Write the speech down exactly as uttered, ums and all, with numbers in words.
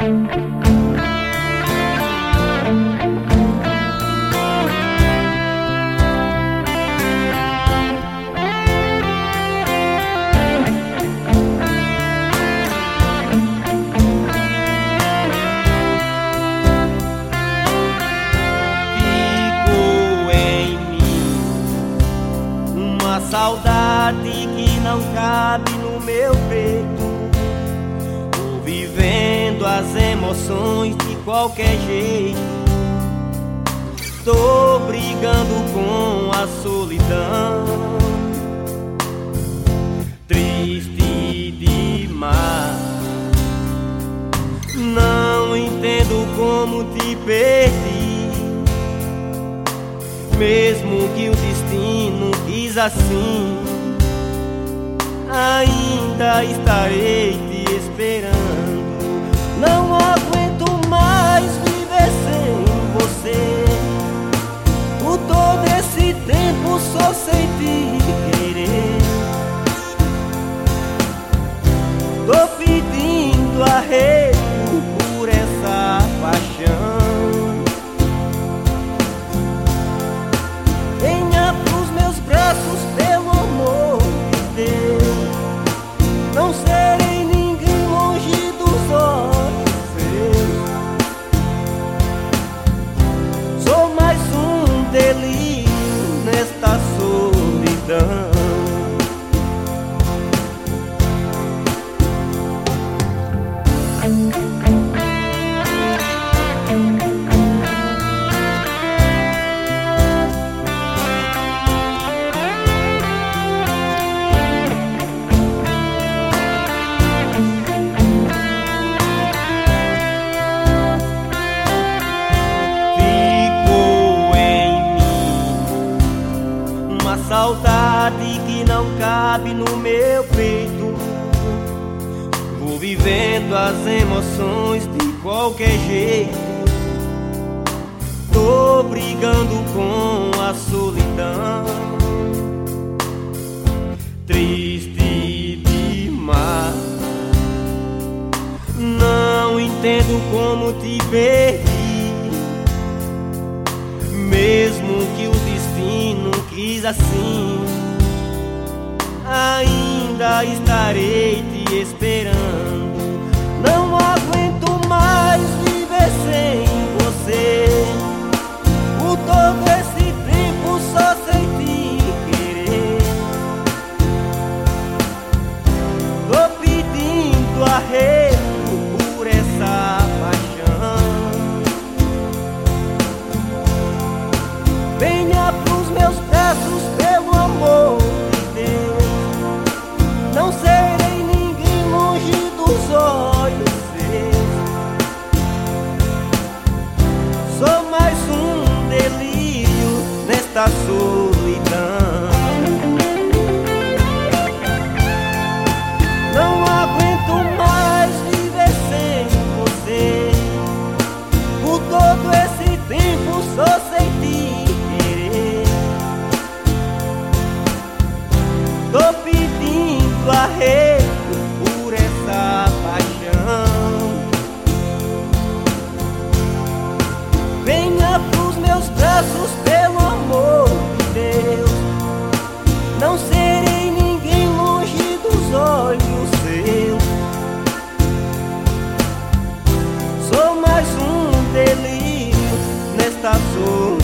Saudade que não cabe no meu peito, vou vivendo as emoções de qualquer jeito. Tô brigando com a solidão, triste demais. Não entendo como te perdi, mesmo que o destino quis assim, ainda estarei te esperando. Não aguento mais viver sem você. Por todo esse tempo só sei te querer. Tô pedindo arrego por essa paixão. Pelo amor de Deus, não serei ninguém longe dos olhos seus. Sou mais um delírio nesta solidão. Saudade que não cabe no meu peito, vou vivendo as emoções de qualquer jeito. Tô brigando com a solidão, triste demais. Não entendo como te perdi, mesmo que o destino quis assim, ainda estarei te esperando. Não aguento mais viver sem você. Por todo esse tempo só sei te querer. Tô pedindo arrego por essa paixão. Venha pros meus braços, pelo amor de Deus. Não serei ninguém longe dos olhos seus. Sou mais um delírio nesta solidão. Não aguento mais viver sem você. Por todo esse tempo só sei te querer. Tô pedindo arrego por essa paixão. Venha pros meus braços, pelo amor de Deus. Não serei ninguém longe dos olhos seus. Sou mais um delírio nesta solidão.